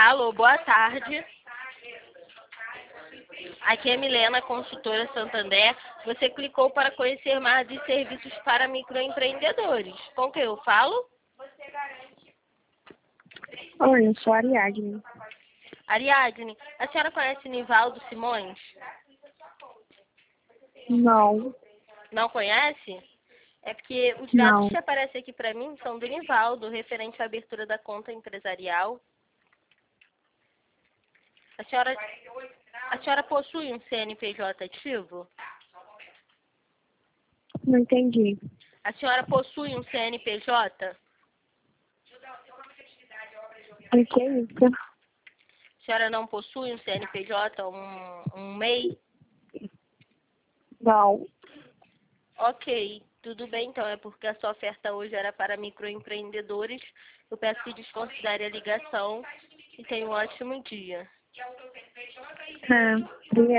Alô, boa tarde. Aqui é Milena, consultora Santander. Você clicou para conhecer mais de serviços para microempreendedores. Com quem eu falo? Oi, eu sou a Ariadne. Ariadne, a senhora conhece Nivaldo Simões? Não, Não conhece? É porque os dados não. que aparecem aqui para mim são do Nivaldo, referente à abertura da conta empresarial. A senhora possui um CNPJ ativo? Não entendi. A senhora possui um CNPJ? O que é isso? A senhora não possui um CNPJ, um MEI? Não. Ok, tudo bem então. É porque a sua oferta hoje era para microempreendedores. Eu peço que desconsidere a ligação e tenha um ótimo dia. Ah, obrigada.